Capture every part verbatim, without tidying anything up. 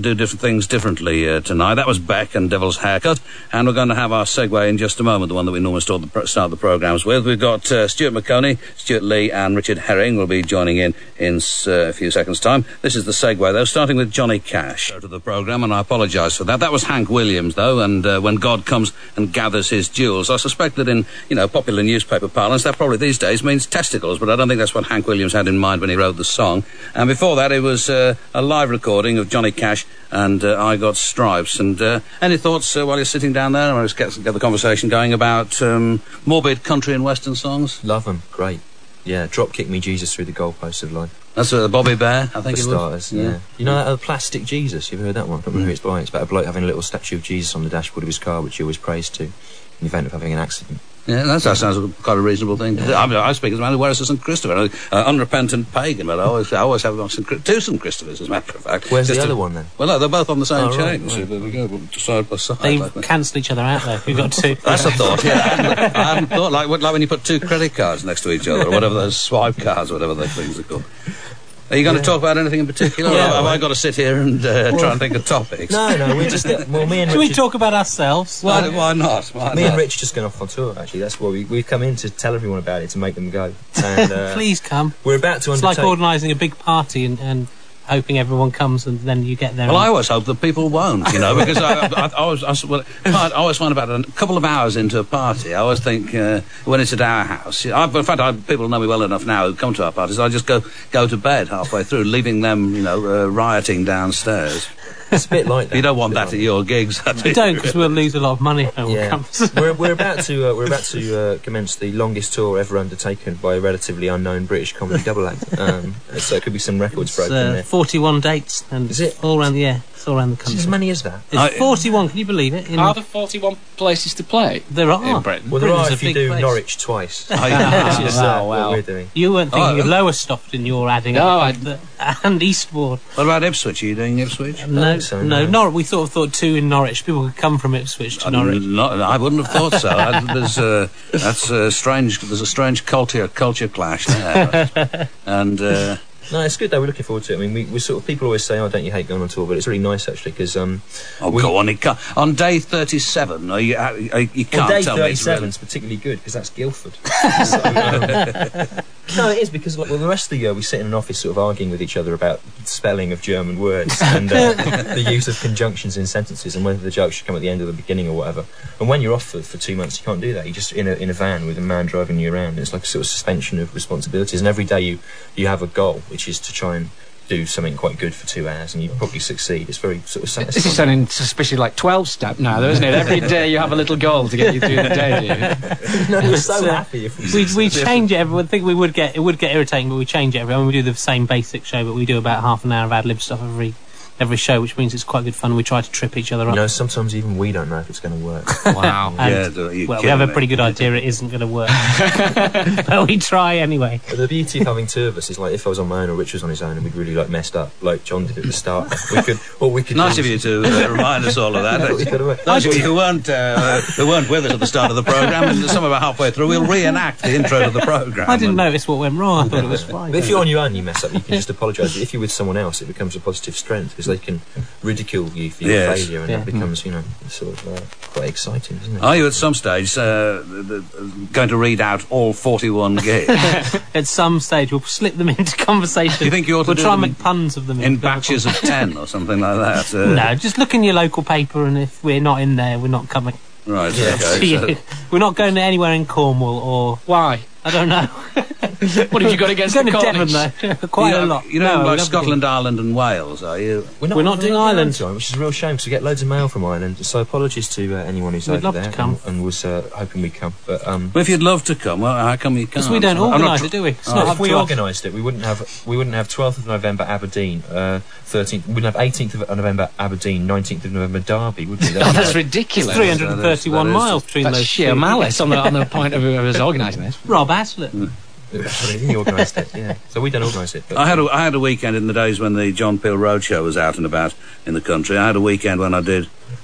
do different things differently uh, tonight. That was Beck and Devil's Haircut, and we're going to have our segue in just a moment, the one that we normally start the, pro- start the programmes with. We've got uh, Stuart McConey, Stuart Lee and Richard Herring will be joining in in uh, a few seconds' time. This is the segue, though, starting with Johnny Cash. Go to the programme, and I apologise for that. That was Hank Williams, though, and uh, When God Comes and Gathers His Jewels. I suspect that in, you know, popular newspaper parlance, that probably these days means testicles, but I don't think that's what Hank Williams had in mind when he wrote the song. And before that, it was uh, a live recording of Johnny Cash and uh, I Got Stripes. And uh, any thoughts uh, while you're sitting down there? I'll just get, get the conversation going about um, morbid country and western songs. Love them, great. Yeah, Drop Kick Me Jesus Through the Goalposts of Life. That's uh, Bobby Bear, I think For it starters, was. yeah. yeah. You know that uh, Plastic Jesus? You've heard that one? I don't remember who it's by. It's about a bloke having a little statue of Jesus on the dashboard of his car, which he always prays to in the event of having an accident. Yeah, that sounds like quite a reasonable thing. Yeah. I mean, I speak as a man who wears a Saint Christopher, an uh, unrepentant pagan, but I always, I always have Saint Chri- two Saint Christophers, as a matter of fact. Where's Just the to, other one, then? Well, no, they're both on the same oh, chain. Right, right. So there we go, side by side. They like cancel each other out, though. We've got two. That's a thought, yeah. I hadn't, I hadn't thought, like, like when you put two credit cards next to each other, or whatever those swipe cards, or whatever those things are called. Are you going yeah. to talk about anything in particular, yeah, or have well, I got to sit here and uh, well, try and think of topics? No, no, we're just... Well, me and Should Rich we talk about ourselves? Why, why not? Why me not? and Rich are just going off on tour, actually. That's why we, we've come in to tell everyone about it, to make them go. And, uh, Please come. We're about to It's undertake... like organising a big party and... and hoping everyone comes and then you get there. Well, and... I always hope that people won't, you know, because I, I, I, always, I, well, I always find about a couple of hours into a party, I always think uh, when it's at our house, I, in fact, I, people know me well enough now who come to our parties, I just go go to bed halfway through, leaving them, you know, uh, rioting downstairs. It's a bit like that. You don't want that like at your gigs, do you? don't, because we'll lose a lot of money when yeah. it comes. we're, we're about to uh, we're about to uh, commence the longest tour ever undertaken by a relatively unknown British comedy double act. Um, so it could be some records it's, broken uh, there. forty-one dates, and is it all around the air? It's all around the country. As many as that? It's I, forty-one. Can you believe it? In are there forty-one places to play? There are in Britain. Well, there Britain's are if you do place. Norwich twice. Oh, yeah. Which is uh, wow, wow. what we're doing. You weren't thinking oh, of Lowestoft in your adding no, up, I... the, and Eastbourne. What about Ipswich? Are you doing Ipswich? No, so, no, no. Norwich. We sort of thought two in Norwich. People could come from Ipswich to Norwich. Uh, not, I wouldn't have thought so. I, there's uh, that's uh, strange. There's a strange culture culture clash there, and. Uh, No, it's good though. We're looking forward to it. I mean, we, we sort of people always say, "Oh, don't you hate going on tour?" But it's really nice actually because um. Oh, we, go on! It can't, on day thirty-seven, are you, uh, you can't well, day tell me. thirty-seven Really... is particularly good because that's Guildford. so, um, no, it is because like, well, the rest of the year we sit in an office sort of arguing with each other about spelling of German words and uh, the use of conjunctions in sentences and whether the joke should come at the end or the beginning or whatever. And when you're off for, for two months, you can't do that. You're just in a in a van with a man driving you around. It's like a sort of suspension of responsibilities. And every day you you have a goal, which is to try and do something quite good for two hours, and you probably succeed. It's very sort of satisfying. This is sounding suspiciously like twelve step now, though, isn't it? Every day you have a little goal to get you through the day, do you? No, we're so uh, happy if we... We, we change it every... I think we would get... It would get irritating, but we change it every... I mean, we do the same basic show, but we do about half an hour of ad-lib stuff every... every show, which means it's quite good fun. We try to trip each other up. You know, sometimes even we don't know if it's going to work. Wow. And, yeah, well, we have a pretty good idea it isn't going to work. But we try anyway. But the beauty of having two of us is like if I was on my own or Rich was on his own and we'd really like messed up, like John did at the start. We could, or we could. Nice of you to uh, remind us all of that. Those of you who weren't uh, who weren't with us at the start of the programme, and some about halfway through, we'll reenact the intro to the programme. I didn't notice what went wrong. I thought it was fine. But if you're on your own, you mess up. You can just apologise. But if you're with someone else, it becomes a positive strength because they can ridicule you for your yes. failure, and yeah. it becomes, you know, sort of uh, quite exciting, isn't it? Are you at some stage uh, the, the, going to read out all forty-one gigs? At some stage, we'll slip them into conversation. Do you think you ought to we'll do try and them make puns of them in, in batches of ten or something like that? Uh, no, just look in your local paper, and if we're not in there, we're not coming. Right. Yeah. Okay. So. We're not going to anywhere in Cornwall or why? I don't know. What have you got against We're the going to Cornish? Devon though, quite you know, a lot. You know, no, like Scotland, Ireland, and Wales, are you? We're not, we're not doing Ireland, time, which is a real shame because we get loads of mail from Ireland. So apologies to uh, anyone who's We'd over love there to come. and, and was uh, hoping we'd come. But um, Well, if you'd love to come, well, how come you can't? because we don't I'm not organise tr- it, do we? It's Oh. not if up we to us. organised it, we wouldn't have we wouldn't have twelfth of November Aberdeen, uh, thirteenth. We wouldn't have eighteenth of November Aberdeen, nineteenth of November Derby, would we? Oh, that's ridiculous. three hundred thirty-one That is- that is- miles between That's those sheer two. malice on the on the point of whoever's organising this. Rob Aslett. Mm. He organised it, yeah. So we don't organise it. But I had a, I had a weekend in the days when the John Peel Roadshow was out and about in the country. I had a weekend when I did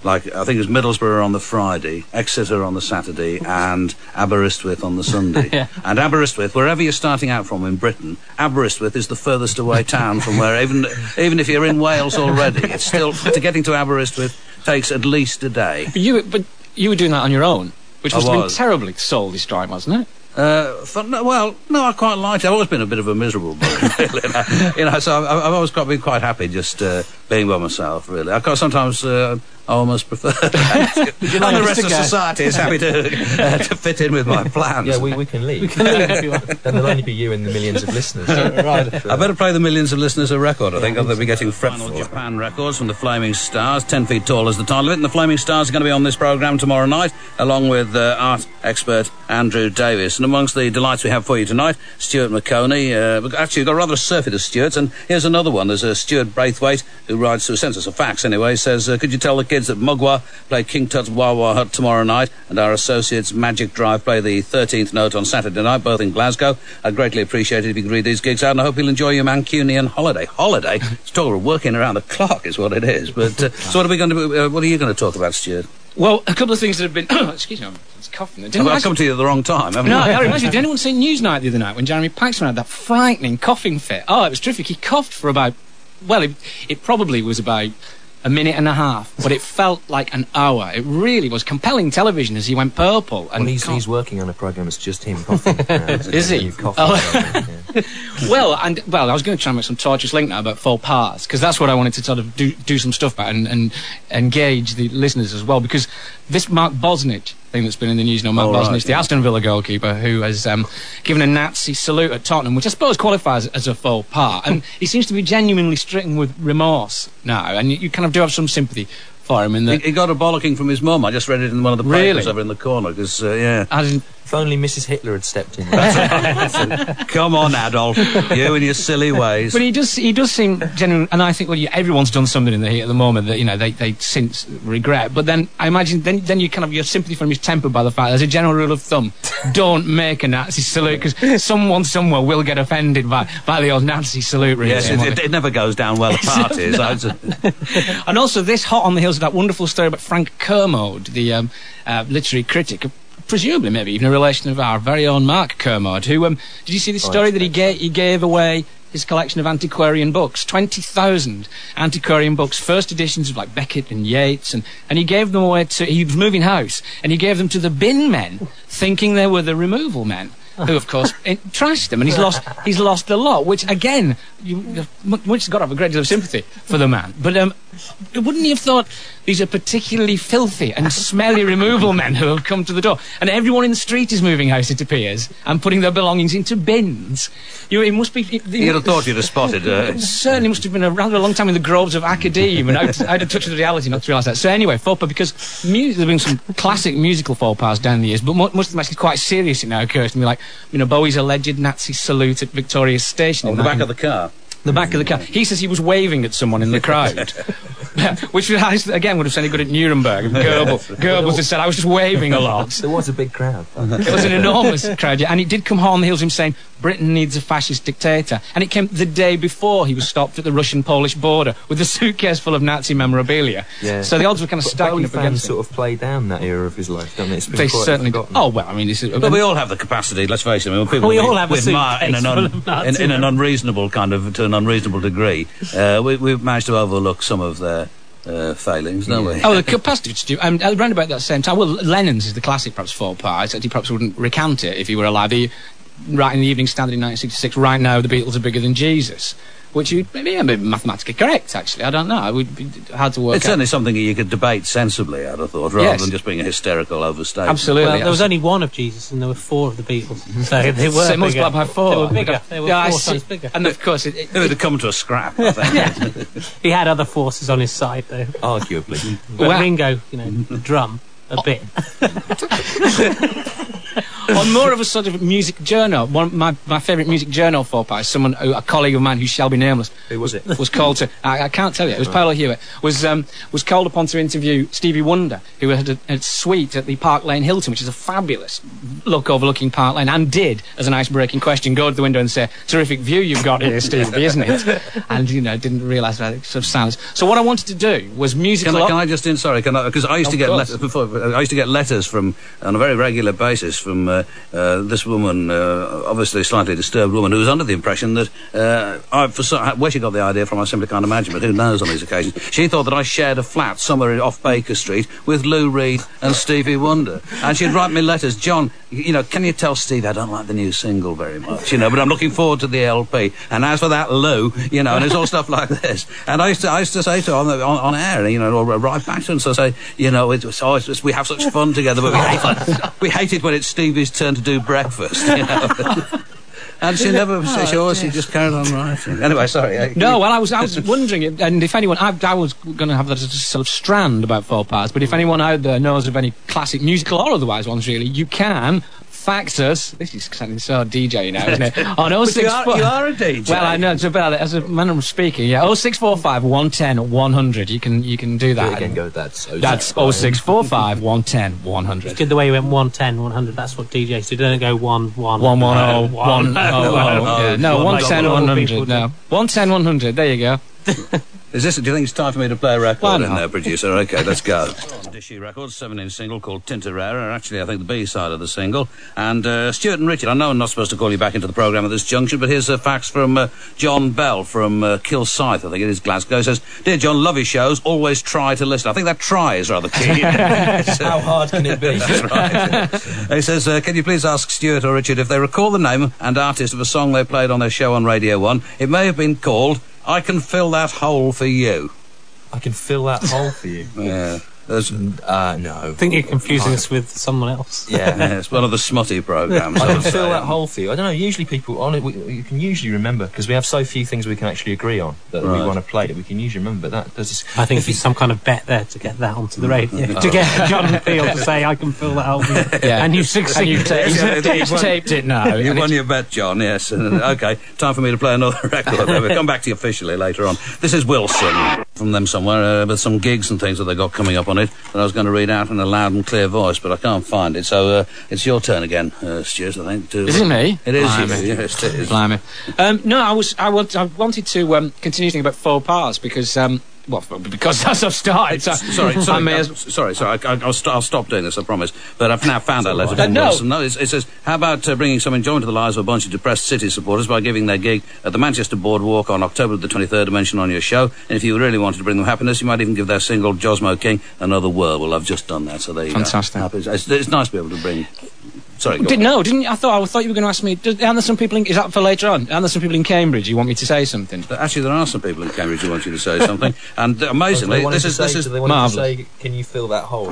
like I think it was Middlesbrough on the Friday, Exeter on the Saturday, and Aberystwyth on the Sunday. Yeah. And Aberystwyth, wherever you're starting out from in Britain, Aberystwyth is the furthest away town from where, even even if you're in Wales already, it's still, to getting to Aberystwyth takes at least a day. But you, but you were doing that on your own, which I must have been was. terribly soul-destroying, wasn't it? Uh, for, no, well, no, I quite liked it. I've always been a bit of a miserable bugger, really. You know, you know, so I've, I've always quite, been quite happy just uh, being by myself, really. I quite sometimes uh, I almost prefer that. And the rest of society is happy to uh, to fit in with my plans. Yeah, we, we can leave. We can leave if you want. Then there'll only be you and the millions of listeners. Right. I better play the millions of listeners a record, I think, or they'll be getting fretful. Japan records from the Flaming Stars, ten feet tall is the title of it, and the Flaming Stars are going to be on this programme tomorrow night, along with uh, art expert Andrew Davis. And amongst the delights we have for you tonight, Stuart Maconie. Uh, we've actually got rather a surfeit of Stuarts, and here's another one. There's a Stuart Braithwaite who writes, who sends us a fax anyway, says, uh, could you tell the kids that Mugwa play King Tut's Wah Wah Hut tomorrow night, and our associates Magic Drive play the thirteenth note on Saturday night, both in Glasgow. I'd greatly appreciate it if you could read these gigs out, and I hope you'll enjoy your Mancunian holiday. Holiday? It's talking of working around the clock is what it is. But uh, so what are we going to? Uh, what are you going to talk about, Stuart? Well, a couple of things that have been... excuse me, I'm it's coughing. Didn't I've actually- come to you at the wrong time, haven't No, I? I reminds me, did anyone see Newsnight the other night when Jeremy Paxman had that frightening coughing fit? Oh, it was terrific. He coughed for about... Well, it, it probably was about a minute and a half, but it felt like an hour. It really was compelling television as he went purple. And Well, he's, coughed. he's working on a programme that's just him coughing. Uh, Is he? New coughing Oh. program, yeah. Well, and well, I was going to try and make some torturous link now about faux pas, because that's what I wanted to sort of do, do some stuff about and, and engage the listeners as well, because this Mark Bosnich thing that's been in the news now, Mark Oh, Bosnich, right, the yeah. Aston Villa goalkeeper, who has um, given a Nazi salute at Tottenham, which I suppose qualifies as a faux pas, and he seems to be genuinely stricken with remorse now, and you, you kind of do have some sympathy for him in He, that. he got a bollocking from his mum. I just read it in one of the papers Really? over in the corner, because, uh, yeah. I didn't, If only Missus Hitler had stepped in. Come on, Adolf. You and your silly ways. But he does, he does seem genuine, and I think, well, yeah, everyone's done something in the heat at the moment that, you know, they, they since regret. But then, I imagine, then, then you kind of, your sympathy for him is tempered by the fact, as a general rule of thumb, don't make a Nazi salute, because someone somewhere will get offended by, by the old Nazi salute. Really, Yes, it, it, it never goes down well at parties. I was- And also, this hot on the heels of that wonderful story about Frank Kermode, the um, uh, literary critic, presumably maybe even a relation of our very own Mark Kermode, who, um, did you see the Oh, story I that he, ga- he gave away his collection of antiquarian books, twenty thousand antiquarian books, first editions of like Beckett and Yeats, and, and he gave them away to, he was moving house, and he gave them to the bin men, thinking they were the removal men. Who, of course, it, trashed them, and he's lost. He's lost a lot. Which, again, you, which has got to have a great deal of sympathy for the man. But um, wouldn't you have thought these are particularly filthy and smelly removal men who have come to the door, and everyone in the street is moving house, it appears, and putting their belongings into bins? You, it must be. It, it, You'd have thought you'd have spotted. Uh, it certainly must have been a rather long time in the groves of academe and out, out of touch with reality not to realise that. So anyway, faux pas, because mu- there's been some classic musical faux pas down the years, but mo- most of them actually quite serious. It now occurs to me, like, you know, Bowie's alleged Nazi salute at Victoria Station. on in the back nineteen of the car. the back of the car. He says he was waving at someone in the crowd, which I, again would have sounded good at Nuremberg. If Goebbels, Goebbels had said, I was just waving a lot. There was a big crowd. It was an enormous crowd, yeah, and it did come hot on the heels of him saying Britain needs a fascist dictator, and it came the day before he was stopped at the Russian-Polish border with a suitcase full of Nazi memorabilia. Yeah. So the odds were kind of But stacking Bowie up fans against him. sort of play down that era of his life, don't they? It's been They quite certainly do. forgotten. Oh well, I mean, this is. But we all have the capacity, let's face it. I mean, when people We we, all have a we admire in suitcase an, full un, of Nazi in, in an unreasonable kind of, to an unreasonable degree, uh, we, we've managed to overlook some of their uh, failings, don't we? Oh, the capacity to do. Um, around about that same time, well, Lennon's is the classic, perhaps faux pas. Except he perhaps wouldn't recount it if he were alive. He, right in the Evening Standard in nineteen sixty-six. Right now, the Beatles are bigger than Jesus, which you maybe yeah, maybe mathematically correct. Actually, I don't know. It would be hard to work It's out. certainly something that you could debate sensibly, I'd have thought, rather Yes. than just being a hysterical overstatement. Absolutely. Well, there was only one of Jesus, and there were four of the Beatles, so they were So bigger. multiplied by four. They were bigger. They were Yeah, I four see. times bigger. And of course, it, it, It would have come to a scrap, I think. He had other forces on his side, though. Arguably. But Well- Ringo, you know, the drum, a bit. on more of a sort of music journal. One, my my favourite music journal faux pas, someone, a colleague of mine who shall be nameless. Who was it? Was called to. I, I can't tell you. It was Paolo Hewitt. Was um, was called upon to interview Stevie Wonder, who had a, a suite at the Park Lane Hilton, which is a fabulous look overlooking Park Lane, and did, as an icebreaking question, go to the window and say, "Terrific view you've got here, Stevie, isn't it?" And you know, didn't realise that sort of silence. So what I wanted to do was musical. Can I, can I just in sorry? Can I? Because I used Of to get course. letters before. I used to get letters from on a very regular basis from uh, uh, this woman, uh, obviously a slightly disturbed woman, who was under the impression that uh, I, for so, where she got the idea from, I simply can't imagine. But who knows on these occasions? She thought that I shared a flat somewhere off Baker Street with Lou Reed and Stevie Wonder, and she'd write me letters. John, you know, can you tell Steve I don't like the new single very much, you know, but I'm looking forward to the L P. And as for that Lou, you know, and it's all stuff like this. And I used to, I used to say to her on, the, on, on air, you know, or write back to her and so say, you know, it's, oh, it's, we have such fun together, but we hate, we hate it when it's Stevie's turn to do breakfast, you know. And she never, Oh, she always, she just carried on writing. Anyway, sorry. I, No, well, I was I was wondering, if, and if anyone, I, I was going to have that as a sort of strand about faux pas, but if anyone out there knows of any classic musical or otherwise ones, really, you can fax us. This is sounding so D J now, isn't it? On oh But six you are, four. you are a D J. Well, I know, it's about it, as a manner of speaking, yeah. oh six four five, one one oh, one hundred. You can, you can do Do that. it again, go, that's That's oh six four five, one one oh, one hundred. Good the way you went one ten, one hundred. That's what D Js do. Don't go one one. one one oh, No, one oh oh. Yeah, no, one one like ten, normal one people hundred. do. No, one ten, one hundred. There you go. Is this, do you think it's time for me to play a record Why in not? there, producer? Okay, let's go. Dishy Records, seven-inch single called Tintorera, actually, I think, the B-side of the single. And uh, Stuart and Richard, I know I'm not supposed to call you back into the programme at this junction, but here's a fax from uh, John Bell from uh, Kilsyth, I think it is, Glasgow. He says, "Dear John, love your shows, always try to listen." I think that try is rather key. How hard can it be? That's right. He says, uh, "Can you please ask Stuart or Richard if they recall the name and artist of a song they played on their show on Radio one? It may have been called I Can Fill That Hole For You." I can fill that hole for you. Yeah. There's, Uh, no. I think you're confusing us with someone else. Yeah. yeah, it's one of the smutty programmes. I I can would say. fill that hole for you. I don't know. Usually, people on it, we, you can usually remember because we have so few things we can actually agree on that Right. we want to play that we can usually remember. But that does. This, I think if it's some kind of bet there to get that onto the radio. Oh. To get John Peel to say, "I can fill that hole." Yeah. And you And succeeded. you've, ta- Yeah, you've, it- you've it- taped it now. You and won it's- your bet, John, yes. And, uh, okay, time for me to play another record. We'll come back to you officially later on. This is Wilson from them somewhere, uh, with some gigs and things that they got coming up on it that I was going to read out in a loud and clear voice, but I can't find it. So uh, it's your turn again, uh, Stuart, I think. To, Is it me? It is Blimey. you, yes, it is. Blimey. Um, no, I was, I, want, I wanted to um, continue thinking about faux pas because, um, well, because that's I've started. So Sorry, I sorry, may uh, as- sorry, sorry. I, I'll, st- I'll stop doing this, I promise. But I've now found that letter Uh, from no. Wilson. No, it's, it says, "How about uh, bringing some enjoyment to the lives of a bunch of depressed City supporters by giving their gig at the Manchester Boardwalk on October the twenty-third to mention on your show? And if you really wanted to bring them happiness, you might even give their single Josmo King another whirl." Well, I've just done that, so there you Fantastic. go. Happy- It's, it's nice to be able to bring... Sorry, go Did, on. no, didn't you? I thought I thought you were going to ask me. Does, aren't there some people? In, is that for later on? Aren't there some people in Cambridge you want me to say something? Actually, there are some people in Cambridge who want you to say something. And uh, amazingly, they wanted this to is... say, This is so they wanted marvellous. to say, "Can you fill that hole?"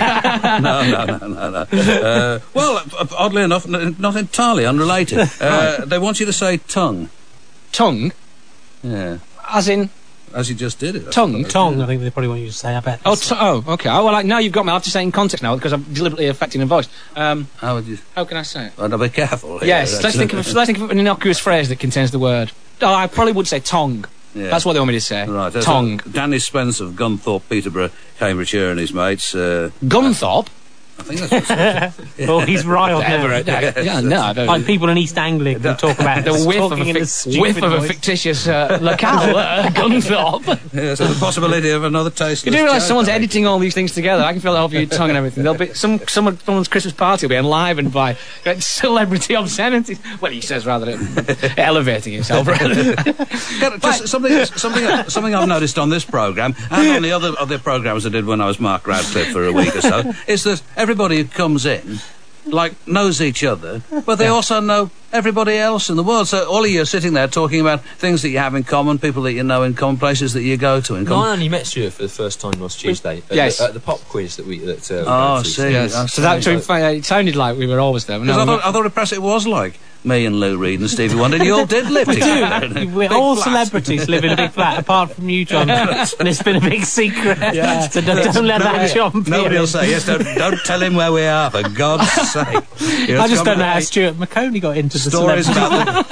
no, no, no, no, no. Uh, well, uh, oddly enough, n- not entirely unrelated. Uh, they want you to say tongue. Tongue, Yeah, as in as you just did it. I tongue. suppose. Tongue, I think they probably want you to say. I bet. Oh, t- oh, okay. Oh, well, like, now you've got me. I have to say it in context now because I'm deliberately affecting the voice. Um, How would you? how can I say it? Oh, no, be careful. here. Yes, That's- let's think of let's think of an innocuous phrase that contains the word. Oh, I probably would say tongue. Yeah. That's what they want me to say. Right. there's Tongue. a- Danny Spence of Gunthorpe, Peterborough, Cambridgeshire, and his mates. Uh, Gunthorpe. I think that's what it Oh, he's riled now. Yeah, yeah, no, I don't. Like people in East Anglia can talk about the whiff of, a, talking in a fic- stupid whiff of a voice. fictitious uh, locale, uh, Gunthorpe. Yeah, so the possibility of another tasteless You do realise joke, someone's I think. editing all these things together. I can feel that over your tongue and everything. There'll be some someone, someone's Christmas party will be enlivened by great celebrity obscenities. Well, he says rather than elevating himself. Rather. Can- Just something, something, something I've noticed on this programme and on the other other programmes I did when I was Mark Radcliffe for a week or so is that everybody who comes in, like, knows each other, but they also know everybody else in the world. So all of you are sitting there talking about things that you have in common, people that you know in common, places that you go to in No, common. I only met Stuart for the first time last Tuesday. At Yes. the, at the pop quiz that we. That, uh, we Oh, went to. see. Yes. I So that, see. to, it sounded like we were always there. Because No, I, we- thought, I thought it perhaps it was like me and Lou Reed and Stevie Wonder, and you all did live together. in a We're big all flat. celebrities live in a big flat, apart from you, John. And it's been a big secret. Yeah. So don't, don't let that jump Nobody in. will say, yes, don't, don't tell him where we are, for God's sake. You know, I just don't know how come- Stuart McConey got into the Stories celebrity. about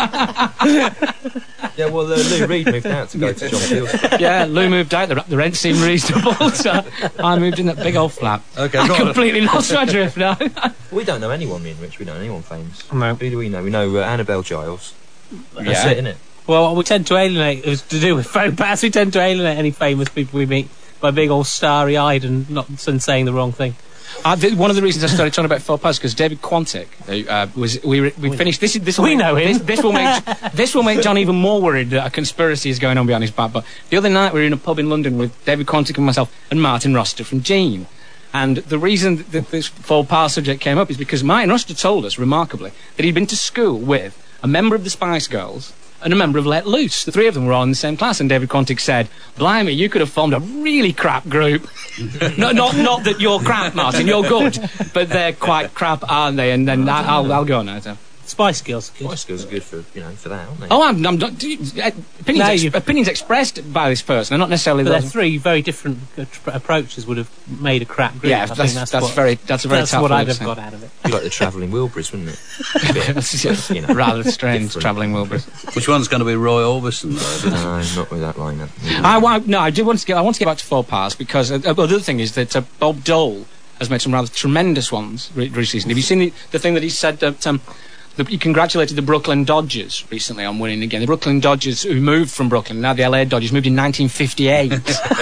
the... Yeah, well, uh, Lou Reed moved out to go to John Fields. yeah, Lou moved out. The, the rent seemed reasonable, so I moved in that big old flat. Okay, I go on. completely lost my drift now. We don't know anyone, me and Rich. We don't know anyone famous. No. Who do we know? We know uh, Annabelle Giles. That's Yeah. it, isn't it? Well, we tend to alienate, it was to do with faux pas, we tend to alienate any famous people we meet by being all starry-eyed and not and saying the wrong thing. Uh, th- one of the reasons I started talking about faux pas because David Quantick who, uh, was we re- we finished this. is- This will We make- know him. This, this will make this will make John even more worried that a conspiracy is going on behind his back. But the other night we were in a pub in London with David Quantick and myself and Martin Roster from Gene. And the reason that this faux pas subject came up is because Martin Roster told us, remarkably, that he'd been to school with a member of the Spice Girls and a member of Let Loose. The three of them were all in the same class, and David Quantick said, "Blimey, you could have formed a really crap group." no, not not that you're crap, Martin, you're good, but they're quite crap, aren't they? And then I, I'll, I'll go now. So. Spice Girls. My skills are good for, you know, for that, aren't they? Oh, I'm, I'm not. do you- uh, Opinions, No, ex- you- opinions expressed by this person are not necessarily But those. their three very different uh, tr- approaches would have made a crap group. Yeah, I think that's that's, that's what, very that's a very that's tough what way I'd of have saying. got out of it. Be like the travelling Wilburys, wouldn't it? That's, yeah, You know, rather strange different. travelling Wilburys. Which one's going to be Roy Orbison, though? No, not with that lineup. I, I, no, I do want to get. I want to get back to faux pas because uh, uh, the other thing is that uh, Bob Dole has made some rather tremendous ones re- recently. Have you seen the, the thing that he said that um, the, he congratulated the Brooklyn Dodgers recently on winning again? The Brooklyn Dodgers, who moved from Brooklyn, now the L A Dodgers, moved in nineteen fifty-eight.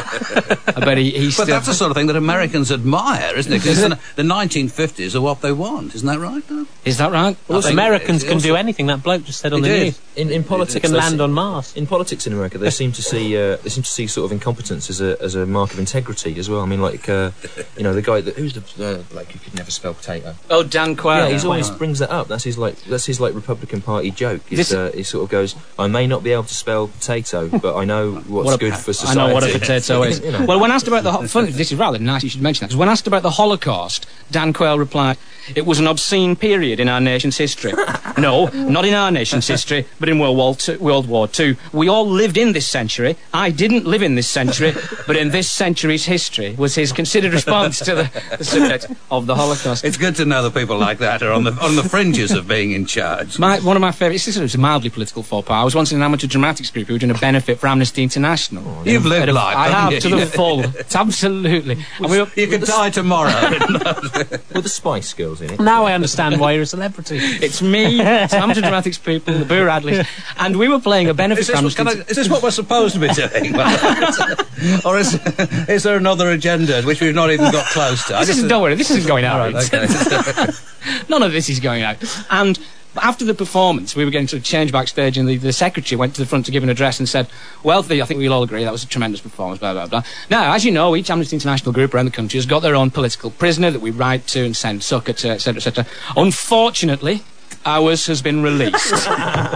I bet he, he's But still. that's the sort of thing that Americans admire, isn't it? Because the, the nineteen fifties are what they want, isn't that right? No? Is that right? Well, I think Americans it- can also- do anything. That bloke just said on He the did. news. In, in politics, They can they land se- on Mars. In politics in America, they seem to see uh, they seem to see sort of incompetence as a as a mark of integrity as well. I mean, like uh, you know, the guy that who's the uh, like who could never spell potato. Oh, Dan Quayle. Yeah, he's always brings that up. That's his like that's his like Republican Party joke. Is, This- uh, he sort of goes, I may not be able to spell potato, but I know what's What a- good for I society. know what a potato is. You know. Well, when asked about the ho- funny, this is rather nice. You should mention that because when asked about the Holocaust, Dan Quayle replied, "It was an obscene period in our nation's history. No, not in our nation's history, but in World War Two, World War Two. We all lived in this century. I didn't live in this century, but in this century's history." Was his considered response to the, the subject of the Holocaust. It's good to know that people like that are on the on the fringes of being in charge. My, one of my favourites, this is a mildly political faux pas. I was once in an amateur dramatics group who were doing a benefit for Amnesty International. You've lived Had a- life, I haven't have, to you? the full. It's absolutely. And we were, You could die tomorrow. With the Spice Girls in it. Now I understand why you're a celebrity. it's me, it's amateur dramatics people, the Boo Radleys, and we were playing a benefit Is for this, Amnesty can I, is this what we're supposed to be doing? Or is, is there another agenda which we've not even got close to? I This just- isn't, don't worry, this isn't going out. All right, okay. None of this is going out. And after the performance, we were getting sort of change backstage, and the, the secretary went to the front to give an address and said, "Well, the, I think we'll all agree that was a tremendous performance, blah, blah, blah. Now, as you know, each Amnesty International group around the country has got their own political prisoner that we write to and send succour to, et cetera, et cetera. Unfortunately, ours has been released.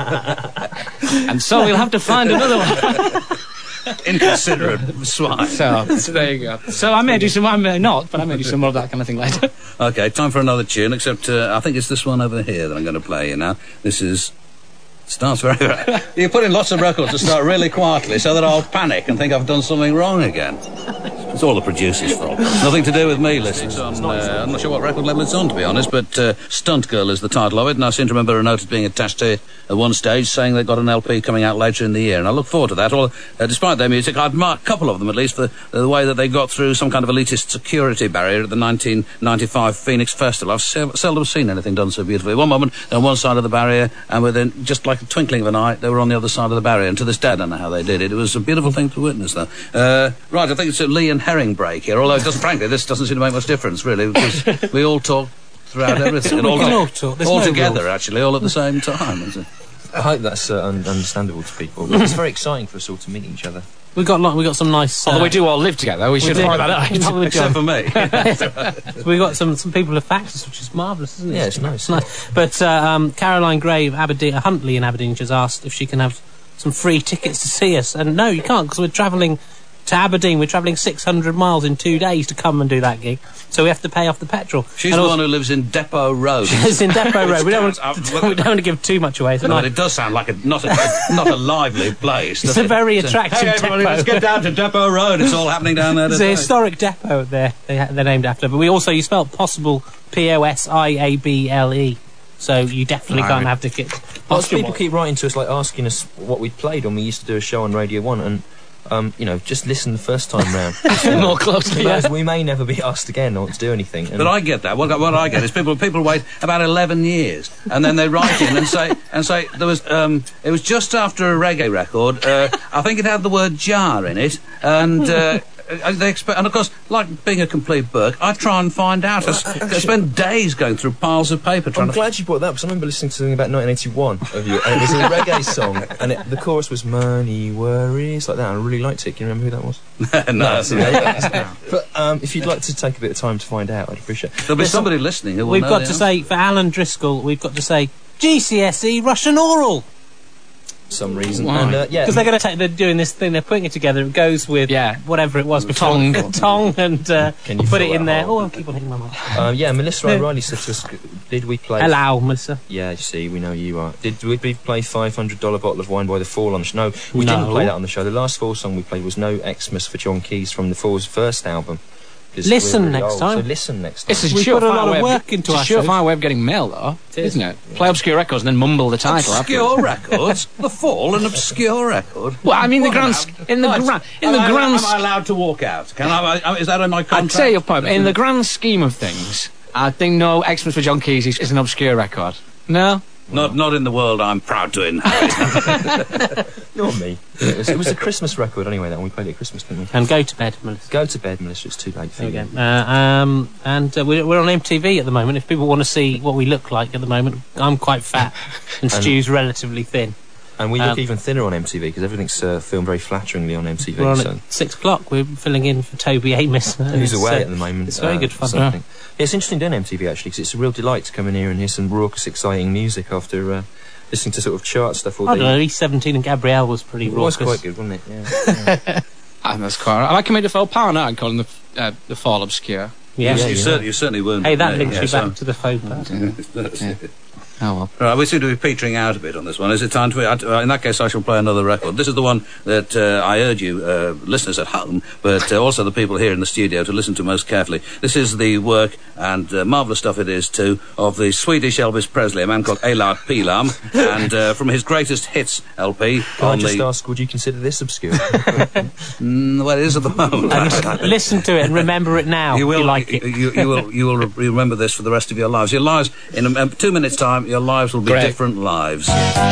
And so we'll have to find another one." Inconsiderate swine. So, so there you go. So I may do some, I may not, but I may do some more of that kind of thing later. Okay, time for another tune, except uh, I think it's this one over here that I'm going to play you now. This is... Starts very... very you put in lots of records to start really quietly so that I'll panic and think I've done something wrong again. It's all the producer's fault. Nothing to do with me, listen. It's on, uh, I'm not sure what record label it's on, to be honest, but uh, Stunt Girl is the title of it, and I seem to remember a notice being attached to it at one stage saying they've got an L P coming out later in the year, and I look forward to that. All, uh, despite their music, I admire a couple of them, at least, for the, the way that they got through some kind of elitist security barrier at the nineteen ninety-five Phoenix Festival. I've se- seldom seen anything done so beautifully. One moment, they're on one side of the barrier, and within just like a twinkling of an eye, they were on the other side of the barrier, and to this day I don't know how they did it. It was a beautiful thing to witness, though. Uh, right, I think it's a Lee and Herring break here, although it doesn't, frankly, this doesn't seem to make much difference, really, because we all talk throughout everything. and We all, can all talk. There's all no together, rules. actually, all at the same time. Isn't it? I hope that's uh, un- understandable to people. It's very exciting for us all to meet each other. We got lot, we got some nice. Uh, Although we do all live together, we, we should point that out. Except for me. We got some, some people have faxed us, which is marvellous, isn't it? Yeah, it's nice. It's nice. But uh, um, Caroline Gray of Aberdeen, uh, Huntley in Aberdeen, has asked if she can have some free tickets to see us, and no, you can't, because we're travelling to Aberdeen. We're travelling six hundred miles in two days to come and do that gig, so we have to pay off the petrol. She's and the also, one who lives in Depot Road. It's in Depot Road. We don't, want Uh, to, we don't want to give too much away. It's, No, nice. but it does sound like a not a not a lively place. It's does a it? very So, attractive hey, everybody, depot. let's get down to Depot Road. It's all happening down there It's a today. historic depot there. They ha- they're named after. But we also, you spelled possible P O S I A B L E. So you definitely Right. can't have tickets. Lots of people keep writing to us, like asking us what we played when we used to do a show on Radio One, and um, you know, just listen the first time round. More closely. Because we may never be asked again or to do anything. And But I get that. What, what I get is people people wait about eleven years, and then they write in and say and say there was um, it was just after a reggae record. Uh, I think it had the word jar in it, and. Uh, They expect, and of course, like being a complete Burke, I try and find out. I, s- I spend days going through piles of paper trying I'm to. glad you brought that up, because I remember listening to something about nineteen eighty-one of you, and it was a reggae song, and it, the chorus was "Money Worries" like that. I really liked it. Can you remember who that was? no, So there you go. But um, if you'd like to take a bit of time to find out, I'd appreciate it. there'll be somebody listening who will We've know got the to answer. say, for Alan Driscoll, we've got to say G C S E Russian Oral. For some reason. Why? And, uh, yeah, Because they're going to take, they're doing this thing, they're putting it together. It goes with Yeah. whatever it was before. Tongue. Tongue, and uh, Can you put fill it in that there. hole? Oh, I'll keep on hitting my mic. uh, yeah, Melissa O'Reilly said to us, did we play... Hello, Melissa. Yeah, you see, we know you are. Did we play five hundred dollar bottle of wine by the Fall on the show? No, we No. didn't play that on the show. The last Fall song we played was No Xmas for John Keys from the Fall's first album. 'Cause Listen we're really next old, time. So listen next time. It's a We surefire put a lot of way work into it's our a surefire way of getting mail, though, It is. isn't it? Play obscure records and then mumble the title. Obscure records. The Fall, an obscure record. Well, I mean, the What grand, about- in the Right. grand, in am the I, grand, am I allowed to walk out? Can I? I- Is that in my I'd contract? say your point. In the grand scheme of things, I think No Xmas for John Keys is, is an obscure record. No, Not, not in the world I'm proud to inhabit. Not me. It was, it was a Christmas record anyway, that one. We played it at Christmas, didn't we? And go to bed, Melissa. Go to bed, Melissa. It's too late for There we you. go. Uh, um, and uh, we're, we're on M T V at the moment. If people want to see what we look like at the moment, I'm quite fat and And- Stu's relatively thin. And we look Um, even thinner on M T V because everything's uh, filmed very flatteringly on M T V. We're on so at six o'clock. We're filling in for Toby Amos. and who's it's, away uh, at the moment? it's very uh, good fun. something. Yeah, it's interesting doing M T V actually, because it's a real delight to come in here and hear some raucous, exciting music after uh, listening to sort of chart stuff all I day. don't know, E seventeen and Gabrielle was pretty It was raucous. quite good, wasn't it? Yeah. yeah. I think that's quite. I can make the faux pas now and calling the uh, the Fall obscure. Yeah. you, Yeah, you, yeah. Certainly, you certainly weren't. Hey, that yeah, links yeah, you so- back to the faux pas. Yeah. Oh well. Right, we seem to be petering out a bit on this one. Is it time to... Uh, in that case, I shall play another record. This is the one that uh, I urge you, uh, listeners at home, but uh, also the people here in the studio, to listen to most carefully. This is the work, and uh, marvellous stuff it is too, of the Swedish Elvis Presley, a man called Eilert Pilam, and uh, from his greatest hits L P Can I on just the... ask, would you consider this obscure? Mm, well, it is at the moment. And listen to it and remember it now. You if will, you like it. you, you will, you will re- remember this for the rest of your lives. Your lives, in a, uh, two minutes' time, your lives will be Great. different lives.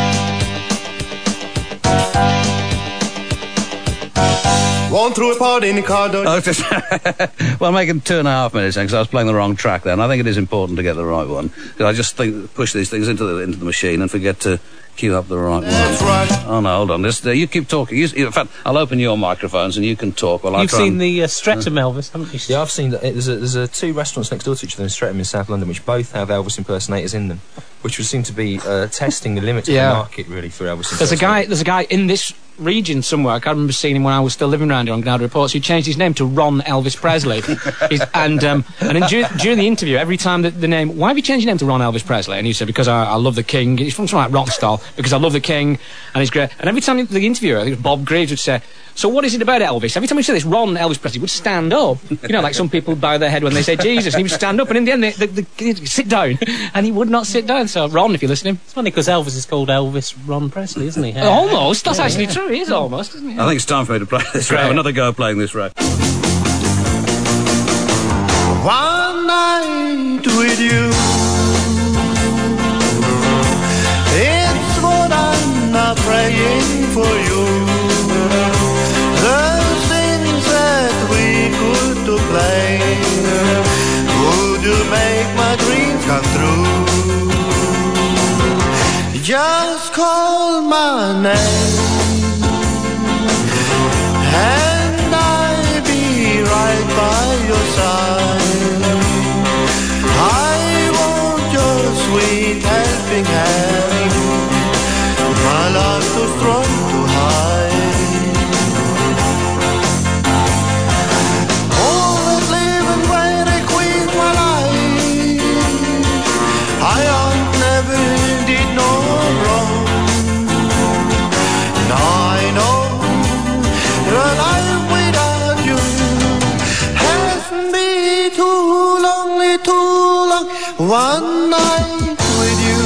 One through a party in the car door. Oh, just well, make it two and a half minutes then, because I was playing the wrong track then. I think it is important to get the right one, because I just think push these things into the into the machine and forget to queue up the right That's one. right. Oh no, hold on. This, uh, you keep talking. You, in fact, I'll open your microphones and you can talk while I You've try seen and- the uh, Streatham Elvis, haven't you? Yeah, I've seen that. There's a, there's a two restaurants next door to each other in Streatham in South London, which both have Elvis impersonators in them, which would seem to be uh, testing the limits Yeah. of the market, really, for Elvis. There's a guy. impersonators. There's a guy in this region somewhere. I can't remember seeing him when I was still living around here on Gnarly Reports. Who changed his name to Ron Elvis Presley. He's, and um, and then dur- during the interview, every time the, the name, why have you changed your name to Ron Elvis Presley? And he said, because I, I love the King. He's from something like Rockstall, because I love the King, and he's great. And every time the interviewer, I think it was Bob Graves, would say, so what is it about Elvis? Every time he said this, Ron Elvis Presley would stand up. You know, like some people bow their head when they say Jesus, and he would stand up, and in the end, they, they, they, they sit down, and he would not sit down. So, Ron, if you're listening. It's funny because Elvis is called Elvis Ron Presley, isn't he? Almost. That's actually true. He is almost, isn't he? I think it's time for me to play this. Have another go playing this record. One night with you. It's what I'm not praying for you. The things that we could to play. Would you make my dreams come true? Just call my name one night with you.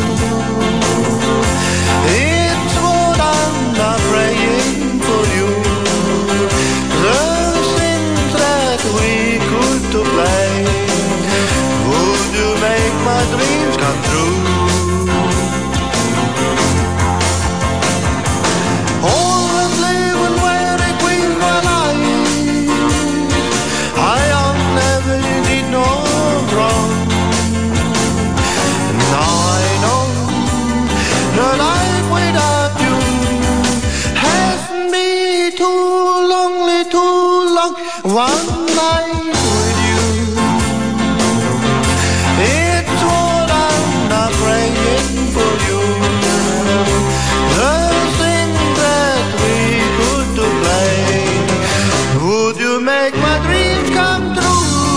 It's what I'm not praying for you. The things that we could to play. Would you make my dreams come true? Always living where it queen my life. I don't never did no wrong. Now I know the life without you has been too lonely, too long. One night with you, it's what I'm not praying for you. The thing that we could do play. Would you make my dreams come true?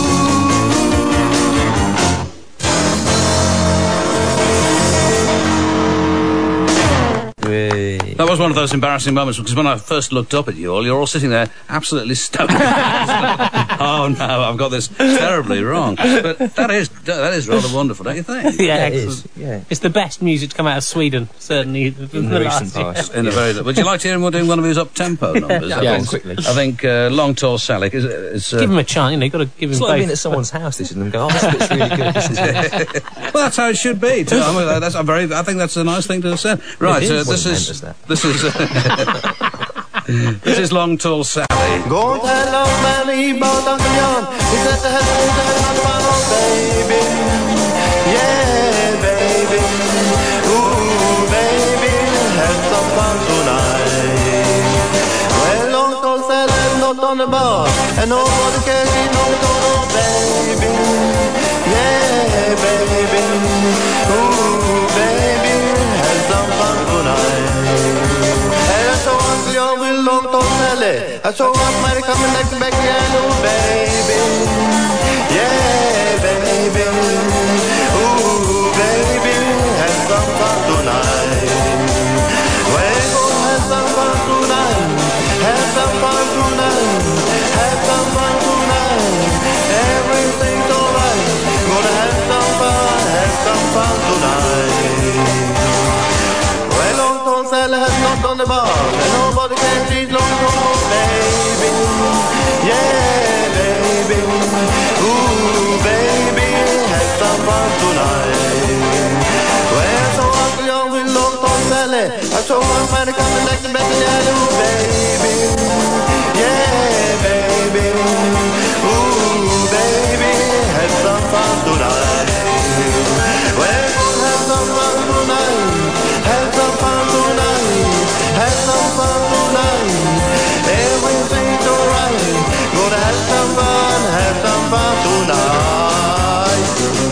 That was one of those embarrassing moments because when I first looked up at you all, you're all sitting there absolutely stoked. Oh no, I've got this terribly wrong. But that is that is rather wonderful, don't you think? Yeah, Yeah, it excellent. is. Yeah. It's the best music to come out of Sweden, certainly in the, In the last recent year. past. In a very. Would you like to hear him doing one of his up-tempo numbers? Yeah, I go think- on quickly. I think uh, Long Tall Sally is. is uh, Give him a chance, you know, you've got to give him It's both. like being at someone's house, this, and them go, oh, this bit's really good. This is good. well, that's how it should be. Too. I mean, that's a very. I think that's a nice thing to have said. Right. It Uh, is this when it is. enters that. This is. Uh, this is Long Tall Sally. Go tell old Manny about Uncle John. He said to have to have fun, oh baby. Yeah, baby. Ooh, baby, have some fun tonight. Well, Uncle said I'm not on the bar, and nobody cares, he knows, oh baby. Yeah, baby. Ooh, baby, have some fun tonight. So Uncle John will long to Sally. I saw Aunt Mary coming next back again, oh baby. Yeah, baby. Ooh, baby, have some fun tonight. We're gonna have some fun tonight. Have some fun tonight. Have some fun tonight. Everything's alright. Gonna have some fun. Have some fun tonight. Well, Long Tall Sally has knocked on the bar, and nobody can see Long Tall, baby. Yeah, baby. Ooh, baby, have some fun tonight. Well, so Uncle John with Long Tall Sally, I saw one man coming back to back in the alley, ooh, baby. Yeah, baby. Ooh, baby, have some fun tonight. Well, gonna have some fun tonight. Have some fun tonight. Have some fun tonight. Everything's alright. Gonna have some fun. Have some fun tonight.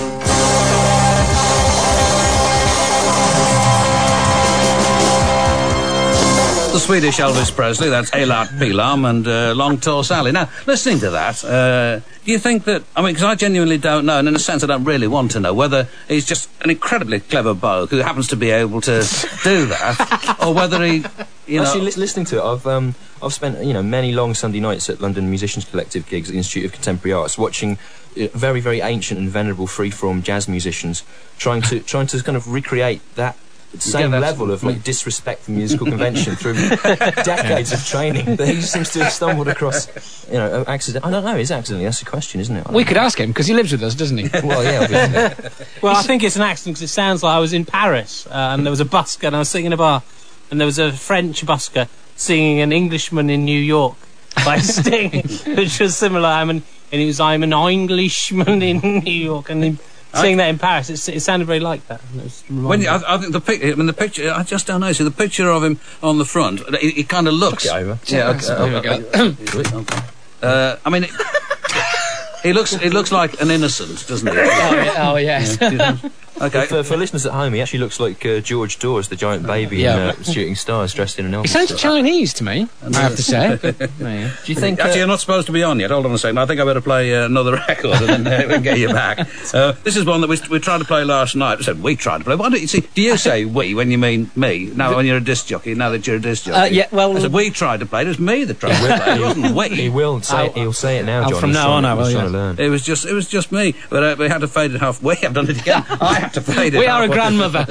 The Swedish Elvis Presley, that's Eilert Pilarm and uh, Long Tall Sally. Now, listening to that, uh, do you think that, I mean, because I genuinely don't know, and in a sense I don't really want to know, whether he's just an incredibly clever bloke who happens to be able to do that, or whether he, you know... Actually, li- listening to it, I've um, I've spent you know many long Sunday nights at London Musicians Collective gigs at the Institute of Contemporary Arts, watching uh, very very ancient and venerable freeform jazz musicians trying to trying to kind of recreate that same Yeah, that's- level of like disrespect for musical convention through decades of training that he seems to have stumbled across. You know, accident. I don't know. Is accidentally? That's the question, isn't it? I We don't could ask him, because he lives with us, doesn't he? know. Well, yeah, obviously. Well, I think it's an accident because it sounds like I was in Paris uh, and there was a busker and I was sitting in a bar and there was a French busker singing an Englishman in New York by Sting, which was similar. I'm an, and it was I'm an Englishman in New York, and then seeing that in Paris, it, it sounded very like that. And it was When you, I, I think the pic, I mean the picture. I just don't know. See the picture of him on the front. He, he kind of looks. Look it over. Yeah. Okay, There we okay, okay. Uh, I mean, it, he looks. He looks like an innocent, doesn't he? Oh, yeah, oh yes. Yeah. Okay. For, for listeners at home, he actually looks like uh, George Dawes, the giant baby Yeah. in uh, Shooting Stars, dressed in an Elvis It sounds suit. Chinese to me, I have to say. But, there you go. Do you think... Actually, uh, you're not supposed to be on yet. Hold on a second. I think I better play uh, another record and then uh, we can get you back. Uh, this is one that we, we tried to play last night. I said we tried to play. Why don't you see? Do you say we when you mean me? Now when you're a disc jockey. Now that you're a disc jockey. Uh, yeah, well- I said we tried to play. It was me that tried to play. It wasn't we. he will say, I'll- he'll say it now, I'll- John. from He's now trying- on I will, he's trying yeah. to learn. It was just it was just me. But uh, we had to fade it half. We have done it again. I had to fade it. We are a halfway. grandmother.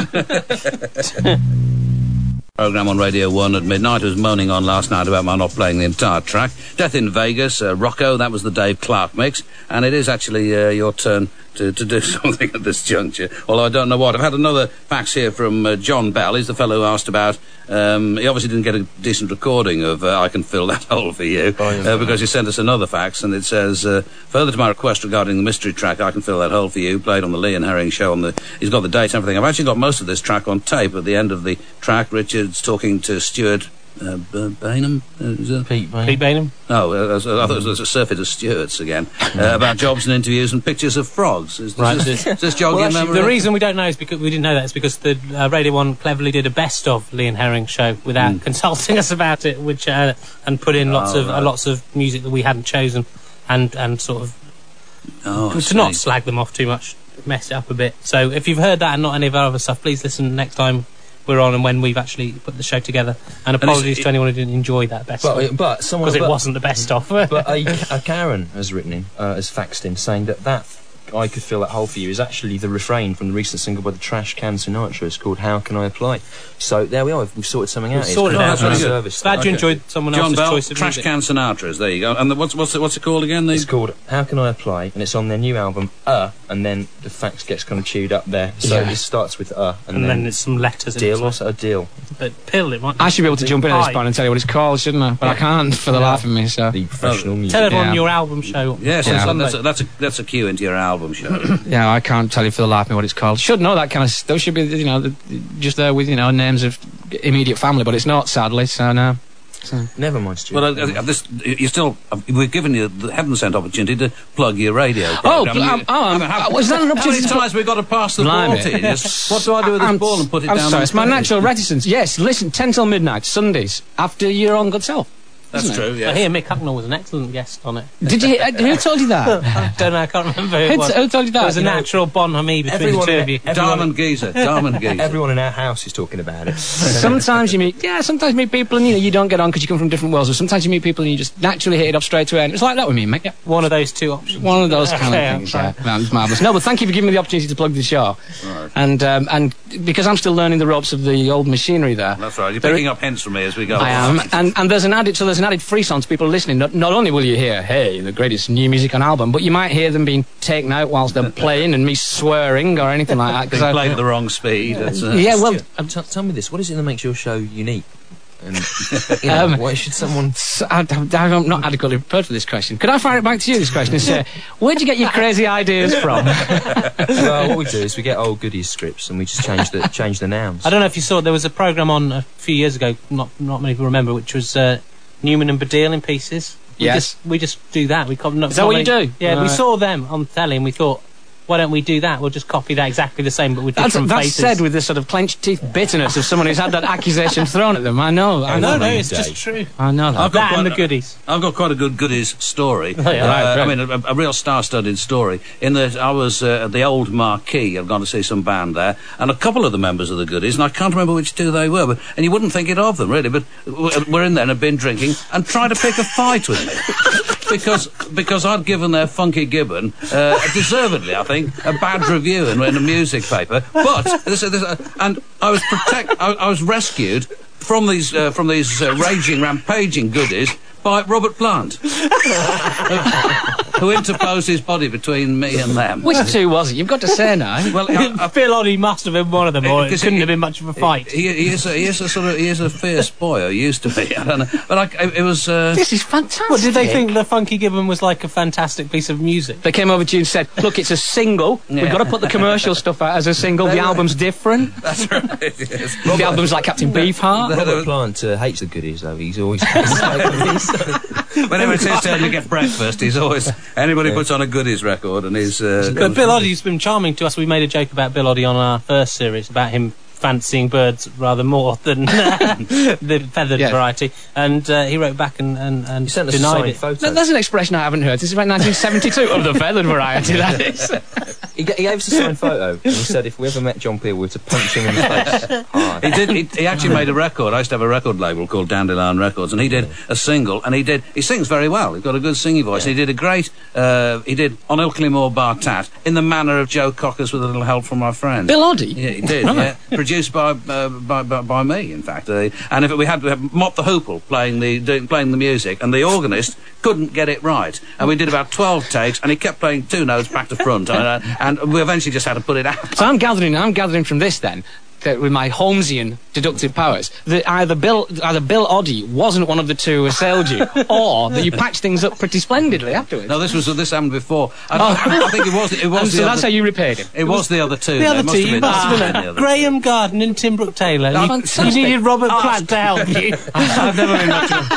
Program on Radio one at midnight. I was moaning on last night about my not playing the entire track. Death in Vegas, uh, Rocco, that was the Dave Clark mix, and it is actually uh, your turn to, to do something at this juncture, although I don't know what. I've had another fax here from uh, John Bell. He's the fellow who asked about, um, he obviously didn't get a decent recording of uh, I Can Fill That Hole For You, Oh, yes. uh, because he sent us another fax, and it says, uh, further to my request regarding the mystery track I Can Fill That Hole For You, played on the Lee and Herring show on the, he's got the date and everything. I've actually got most of this track on tape. At the end of the track, Richard's talking to Stuart uh, B- Bainham? Uh, is it? Pete, mate. Pete Bainham. No, uh, I thought it was a surfeit of Stewart's again, uh, about jobs and interviews and pictures of frogs. Is, Right. is, this, is this jogging Well, actually, memory? the reason we don't know is because we didn't know that is because the uh, Radio One cleverly did a best of Lee and Herring show without consulting us about it, which uh, and put in lots Oh, of right. uh, lots of music that we hadn't chosen, and and sort of Oh, I to see. not slag them off too much, mess it up a bit. So if you've heard that and not any of our other stuff, please listen next time we're on and when we've actually put the show together. And it's- apologies it- to anyone who didn't enjoy that best But, of, but someone... because it but- wasn't the best of. But a, a Karen has written in, uh, has faxed in, saying that that I Could Fill That Hole For You is actually the refrain from the recent single by the Trash Can Sinatra. It's called How Can I Apply? So there we are, we've sorted something out. We've sorted It's it out, customer very good. service. Glad you Okay. enjoyed someone John else's Bell, choice of Trash music. Can Sinatra's. There you go. And the, what's what's it, what's it called again? The, It's called How Can I Apply? And it's on their new album, Uh, and then the fax gets kind of chewed up there. So Yeah. it starts with Uh, and, And then then there's some letters in deal, it. what's a deal? But pill, it might be. I should be able to jump in at this Pie. point and tell you what it's called, shouldn't I? But I can't for the life of me, so... The professional music. Tell everyone Yeah. your album show. yes, Yeah. that's, that's, a, that's a that's a cue into your album show. Yeah, I can't tell you for the life of me what it's called. Should know that kind of stuff. Should be, you know, the, just there with, you know, names of immediate family, but it's not, sadly, so no. Never mind, Stuart. Well, uh, uh, this you still uh, we've given you the heaven sent opportunity to plug your radio. Oh, program. pl- um, You- oh, um, I mean, how, uh, was that an how many opportunity to- times we've got to pass the Blimey. ball to you? Just, what do I do with this I'm, ball and put it I'm down? sorry, on it's my stage? natural reticence. Yes, listen, ten till midnight, Sundays, after you're on Good Self. That's isn't it? true. I Yeah. hear Mick Hucknall was an excellent guest on it. Did you? Uh, who told you that? I don't know, I can't remember who it who, was. t- who told you There that? was a You know, natural bonhomie between the everyone two in of you. it- everyone- Diamond Geezer. Diamond Geezer. Everyone in our house is talking about it. sometimes you meet, yeah, sometimes you meet people and you know you don't get on because you come from different worlds. Or sometimes you meet people and you just naturally hit it up straight away. And it's like that with me, mate. Yeah. One of those two options. One of those kind Okay, of I'm things. fine. Yeah, that was marvelous. No, but thank you for giving me the opportunity to plug the show. Right. And um, and because I'm still learning the ropes of the old machinery there. That's right. You're There- picking up hints from me as we go. I am, and, and there's an added so there's an added free song to people listening. Not, not only will you hear, hey, the greatest new music on album, but you might hear them being taken out whilst they're playing and me swearing or anything like that. 'cause They I- played at the wrong speed. That's, uh, yeah, well, Stuart, um, t- tell me this. What is it that makes your show unique? And, you know, Um, why should someone... so I, I'm not adequately prepared for this question. Could I fire it back to you, this question, and say, where'd you get your crazy ideas from? Well, what we do is we get old goodies scripts and we just change the change the nouns. I don't know if you saw, there was a programme on a few years ago, not not many people remember, which was uh, Newman and Baddiel in pieces. We Yes. Just, we just do that. We co- not, Is that not what you many- do? Yeah, we Right. saw them on telly and we thought, why don't we do that? We'll just copy that exactly the same, but with That's, different that's faces. said with this sort of clenched teeth bitterness of someone who's had that accusation thrown at them. I know. I no, know. no, Every it's day. just true. I know that. I've got That and quite the a- goodies. I've got quite a good goodies story. Oh, yeah, Uh, right, I right. mean, a, a real star-studded story. In that I was uh, at the Old Marquee. I've gone to see some band there, and a couple of the members of the goodies, and I can't remember which two they were, but and you wouldn't think it of them really, but w- we're in there and have been drinking and tried to pick a fight with me because because I'd given their Funky Gibbon, uh, deservedly, I think, a bad review in, in a music paper. But this, this, uh, and I was protect, I, I was rescued from these uh, from these uh, raging, rampaging goodies by Robert Plant, who interposed his body between me and them. Which two was it? You've got to say now. Well, I, I, Phil Oddie must have been one of them, or it Because couldn't he- have been much of a fight. He, he is a, he is a sort of he is a fierce boy, or used to be. I don't know, but I, it was. Uh, This is fantastic. What, did they think the Funky Gibbon was like a fantastic piece of music? They came over to you and said, look, it's a single. Yeah. We've got to put the commercial stuff out as a single. The album's different. that's right. Yes. The album's like Captain Beefheart. Robert Plant uh, hates the goodies, though. He's always... Whenever it's his turn to get breakfast, he's always Anybody Yeah. puts on a goodies record and he's... Uh, But Bill Oddie's been charming to us. We made a joke about Bill Oddie on our first series about him fancying birds rather more than uh, the feathered Yeah. variety, and uh, he wrote back and, and, and You sent us a denied signed it. photo. That- That's an expression I haven't heard. This is about nineteen seventy-two of the feathered variety, that is. He, ga- he gave us a signed photo and he said if we ever met John Peel, we were to punch him in the face hard. He did. He, he actually made a record. I used to have a record label called Dandelion Records, and he did a single. And he did. He sings very well. He's got a good singing voice. Yeah. And he did a great. Uh, he did on Ilkley Bar Tat in the manner of Joe Cockers with a little help from my friend. Bill Oddie? Yeah, he did. Yeah, produced by, uh, by by by me, in fact. Uh, and if we had, we had Mott the Hoople playing the doing, playing the music, and the organist couldn't get it right, and we did about twelve takes, and he kept playing two notes back to front, and, uh, and we eventually just had to put it out. So I'm gathering, I'm gathering from this then, that with my Holmesian deductive powers, that either Bill, either Bill Oddie wasn't one of the two who assailed you, or that you patched things up pretty splendidly afterwards. No, this was this happened before. I, Oh. I, I think it was. It was. And the so other, that's how you repaid him. It was the other two. The There other must two, have you been- must have the been other Graham Garden and Tim Brooke Taylor. Oh, you, fantastic. you needed Robert Platt to help you. I've never been much of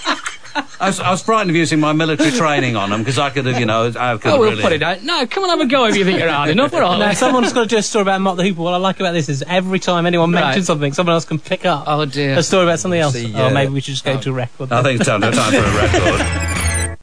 I was, I was frightened of using my military training on them because I could have, you know, I could Oh, have we'll really... put it out. No, come and have a go if you think you're hard enough. We're all Now, someone's got to do a story about Mott the Hoople. What I like about this is every time anyone Right. mentions something, someone else can pick up Oh, dear. a story about something else. See, Oh, uh, maybe we should just go to a record. I think it's time, time for a record.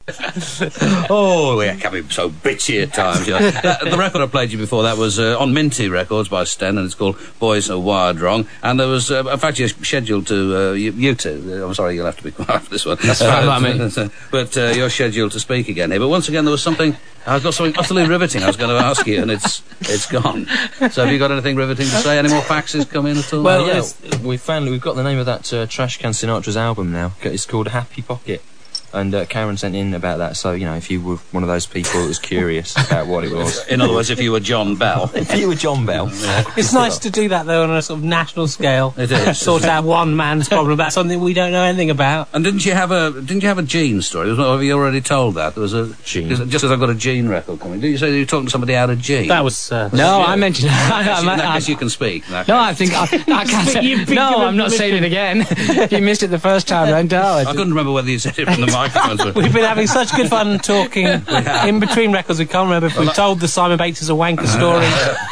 Oh, yeah, can be so bitchy at times. You know. That- the record I played you before, that was uh, on Minty Records by Sten, and it's called Boys Are Wired Wrong. And there was, uh, in fact, you're scheduled to, uh, you, you two, uh, I'm sorry, you'll have to be quiet for this one. That's fine by me. But uh, you're scheduled to speak again here. But once again, there was something, I've got something utterly riveting I was going to ask you, and it's it's gone. So have you got anything riveting to say? Any more faxes come in at all? Well, Well, yeah, there's- we found we've got the name of that uh, Trash Can Sinatra's album now. It's called Happy Pocket, and uh, Karen sent in about that. So you know, if you were one of those people that was curious about what it was, In other words, if you were John Bell. if you were John Bell, It's nice to do that, though, on a sort of national scale. It is. Sort out one man's problem about something we don't know anything about. And didn't you have a didn't you have a Gene story? Was- Have you already told that? There was a Gene. Just as I've got a Gene record coming. Did you say you were talking to somebody out of Gene? That was... Uh, No, Yeah. I mentioned... I, In that I, I, case, you can speak. In that no, case. I think... I, I can't say... You've been No, given I'm not saying it permission. again. If you missed it the first time, then no. I couldn't remember whether you said it from the microphones. But We've been having such good fun talking in between records. We can't remember if we told the Simon Bates is a wanker story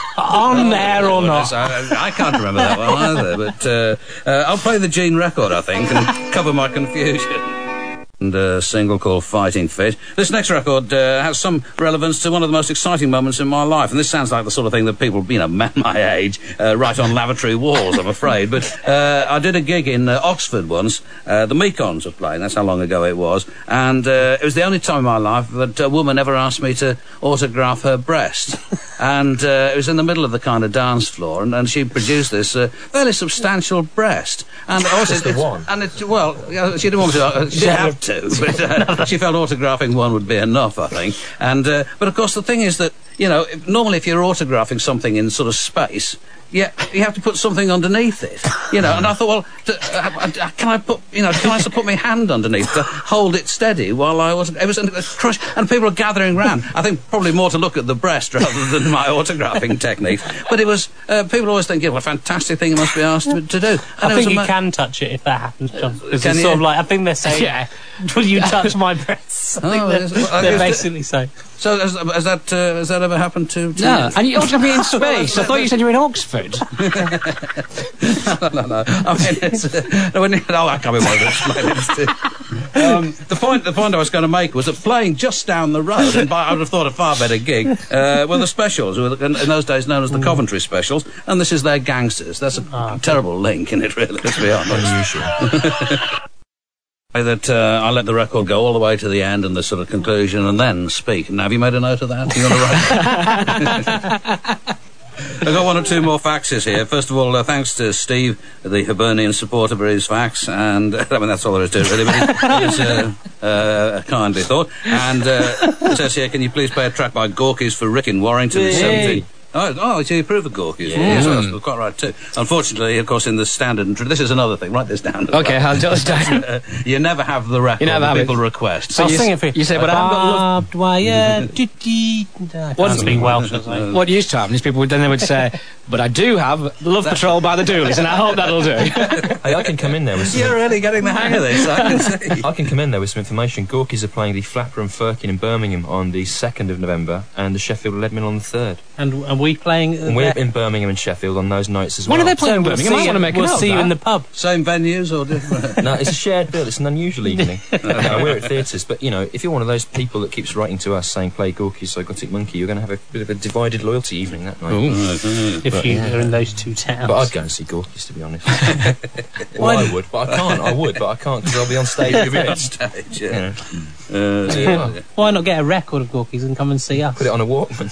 on air or not. I, I can't remember that one either. But uh, uh, I'll play the Gene record, I think, and cover my confusion. And a single called Fighting Fit. This next record uh, has some relevance to one of the most exciting moments in my life, and this sounds like the sort of thing that people, you know, men my age, uh, write on lavatory walls, I'm afraid. But uh, I did a gig in uh, Oxford once. Uh, the Mekons were playing, that's how long ago it was, and uh, it was the only time in my life that a woman ever asked me to autograph her breast. And uh, it was in the middle of the kind of dance floor, and, and she produced this uh, fairly substantial breast. And also, Just the it's- one? And it, well, yeah, she didn't want me to. Uh, she didn't have to, but uh, she felt autographing one would be enough, I think. And uh, but of course, the thing is that you know, if, normally if you're autographing something in sort of space, yeah, you have to put something underneath it, you know. And I thought, well, to, uh, uh, can I put, you know, can I put my hand underneath to hold it steady while I was? It was a crush, and people were gathering round. I think probably more to look at the breast rather than my autographing technique. But it was uh, people always think, yeah, what a fantastic thing you must be asked to, to do. And I it was think you ama- can touch it if that happens, John. 'Cause Can it's you? sort of like, I think they're saying, Yeah. will you touch my breasts? I think Oh, they're, yes. Well, I they're guess basically saying. So has, has that uh, has that ever happened to? to No, you? and you ought to be in space. I thought you said you were in Oxford. no, no, no. I mean, it's, uh, when, no, I can't be bothered to explain it to um, the point, the point I was going to make was that playing just down the road, and by, I would have thought a far better gig, uh, were the Specials, who were in, in those days known as the Coventry Specials, and this is their Gangsters. That's a Ah, terrible link in it, really. Let's be honest. That uh, I let the record go all the way to the end and the sort of conclusion, and then speak. Now, have you made a note of that? You want to write? I've got one or two more faxes here. First of all, uh, thanks to Steve, the Hibernian supporter, for his fax, and uh, I mean that's all there is to it, really. But it's uh, uh, kindly thought. And uh, it says here, can you please play a track by Gorky's for Rick in Warrington? It's Hey. seventeen, Oh, oh, so you approve of Gorky's? Yeah. Yes, well, that's quite right too. Unfortunately, of course, in the standard, and this is another thing. Write this down. as Okay, well. I'll jot this down. Uh, you never have the record You never that have it. people request. So I'll you sing s- it for you. you say, but I haven't got love- Barbed wire. doo-dee. I What- can't speak Welsh, or something. What used to happen is people would then they would say, but I do have Love Patrol by the Doolies, and I hope that'll do. Hey, I can come in there with some... You're really getting the hang of this, I can see. I can come in there with some information. Gorky's are playing the Flapper and Firkin in Birmingham on the second of November and the Sheffield Leadmen on the third. And are we playing? And we're in Birmingham and Sheffield on those nights as well. When are they playing we'll Birmingham? see I you- want to make a We'll note of see you that. in the pub. Same venues or different? No, it's a shared bill. It's an unusual evening. No, we're at theatres, but you know, if you're one of those people that keeps writing to us saying play Gorky's Psychotic Monkey, you're going to have a bit of a divided loyalty evening that night. If But, you yeah. are in those two towns. But I'd go and see Gorky's, to be honest. Well, I would, but I can't. I would, but I can't because I'll be on stage with on it. stage, Yeah. yeah. Uh, yeah. Why not get a record of Gorky's and come and see us? Put it on a Walkman.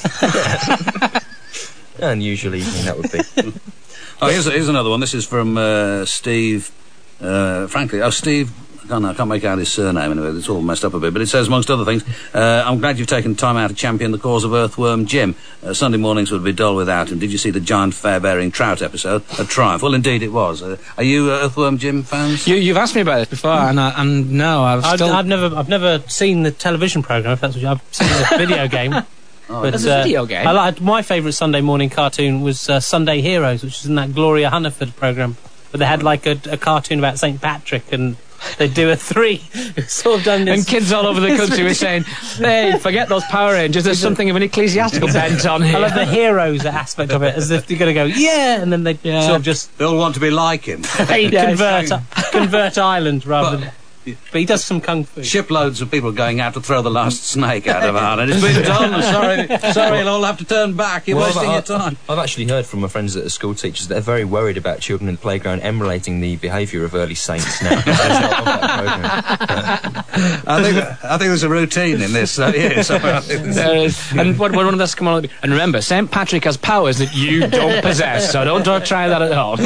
An unusual evening that would be. Oh, here's, here's another one. This is from uh, Steve. Uh, frankly, oh, Steve. I can't, I can't make out his surname anyway. It's all messed up a bit. But it says, amongst other things, uh, I'm glad you've taken time out to champion the cause of Earthworm Jim. Uh, Sunday mornings would be dull without him. Did you see the giant fair-bearing trout episode? A triumph. Well, indeed it was. Uh, are you uh, Earthworm Jim fans? You, you've asked me about this before, and, I, and no, I've I've, still... I've never, I've never seen the television program. If that's what you, I've seen the video game. Oh, But, There's a video game? I liked my favourite Sunday morning cartoon was uh, Sunday Heroes, which is in that Gloria Hunniford program. But they had like a, a cartoon about Saint Patrick, and they do a three. It's sort of done this. And kids all over the country were saying, hey, forget those Power Rangers, there's something of an ecclesiastical bent on I here. love the heroes aspect of it, as if you're going to go, yeah, and then they Yeah. sort of just They all want to be like him. convert, convert Ireland rather But- than. But he does some kung fu. Shiploads of people going out to throw the last snake out of Ireland. It's been done. Sorry, sorry, you'll all have to turn back. You're Well, wasting I- your time. I've actually heard from my friends that are school teachers that they're very worried about children in the playground emulating the behaviour of early saints now. as a result of that programme. I think I think there's a routine in this. Uh, yeah, so I think there's- There is. And what, one of us come on, and remember, Saint Patrick has powers that you don't possess, so don't, don't try that at home.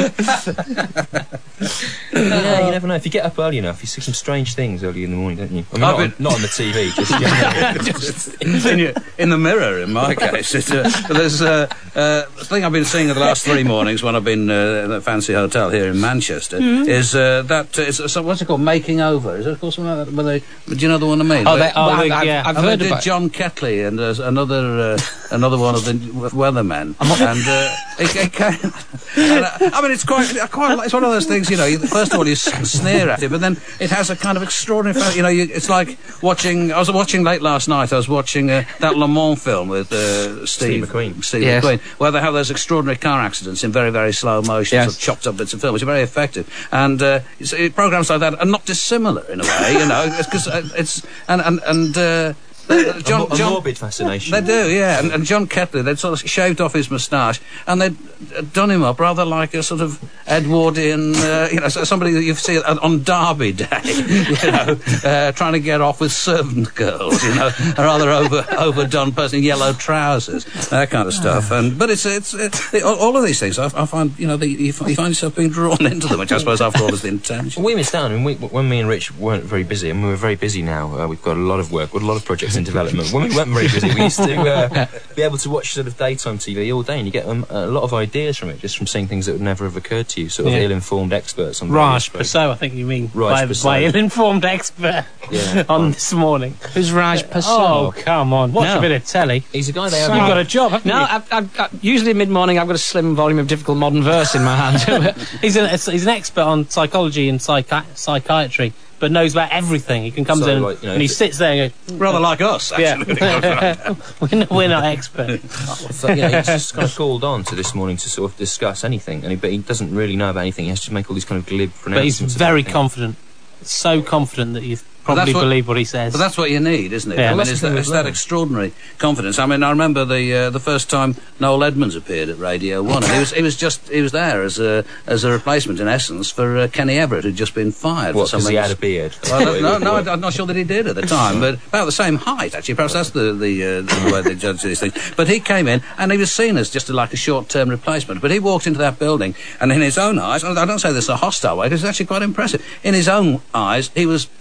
Yeah, you never know. If you get up early enough, you see some strange things early in the morning, don't you? I mean, I've not, on, been- not on the T V, just generally. in, your, in the mirror, in my case. It's, uh, there's uh, uh, the thing I've been seeing in the last three mornings when I've been uh, in a fancy hotel here in Manchester is uh, that uh, it's, uh, what's it called? Making over. Is it called something like that? Where they, do you know the one I mean? Oh, Where- they, oh Well, I've, I've, yeah. I've and they heard did about John Ketley and uh, another uh, another one of the weathermen, and uh, it, it came, and, uh, I mean it's quite I quite like, it's one of those things, you know. You, first of all, you s- sneer at it, but then it has a kind of extraordinary, fa- you know. You, it's like watching. I was watching late last night. I was watching uh, that Le Mans film with uh, Steve, Steve McQueen. Steve Yes. McQueen, where they have those extraordinary car accidents in very very slow motion, Yes. sort of chopped up bits of film, which are very effective. And uh, it's, it, programs like that are not dissimilar in a way, you know, because uh, it's and and and. Uh, A, John, mo- a John, morbid fascination. they do, yeah. And, and John Ketley, they'd sort of shaved off his moustache and they'd uh, done him up rather like a sort of Edwardian, uh, you know, so- somebody that you see on Derby Day, you know, uh, trying to get off with servant girls, you know, a rather over overdone person in yellow trousers, that kind of stuff. And but it's it's, it's all, all of these things. I, I find, you know, the, you, f- you find yourself being drawn into them, which I suppose after all is the intention. Well, we missed out. I mean, we, when me and Rich weren't very busy, and we're very busy now, uh, we've got a lot of work, we've got a lot of projects in development. When we weren't very busy, we used to uh, be able to watch sort of daytime T V all day, and you get um, a lot of ideas from it, just from seeing things that would never have occurred to you, sort of Yeah. ill-informed experts on Raj various Persaud, I think you mean, Raj by, Persaud. by ill-informed expert Yeah. on this morning. Who's Raj Persaud? Oh, come on. Watch No. a bit of telly. He's a guy they You've have. got a job, haven't No, you? I've, I've, I've, usually mid-morning I've got a slim volume of difficult modern verse in my hand. He's an, he's an expert on psychology and psychi- psychiatry, but knows about everything. He can come So, in like, you know, and he if- sits there and goes, Rather like us, actually. yeah. we're, not, we're not experts. So, you know, he's just kind of called on to this morning to sort of discuss anything, and he, but he doesn't really know about anything. He has to make all these kind of glib But he's pronouncements. very about things. confident. So confident that you probably that's what- believe what he says. But that's what you need, isn't it? Yeah. I mean, Well, that's it's, the that, thing it's as that well. extraordinary confidence. I mean, I remember the uh, the first time Noel Edmonds appeared at Radio One, and he was he was just he was there as a as a replacement, in essence, for uh, Kenny Everett, who'd just been fired What, for because something. he had a beard? Well, no, no, I- I'm not sure that he did at the time, but about the same height, actually. Perhaps that's the the, uh, the way they judge these things. But he came in, and he was seen as just a, like a short-term replacement. But he walked into that building, and in his own eyes, and I don't say this in a hostile way, because it's actually quite impressive. In his own eyes, he was a star.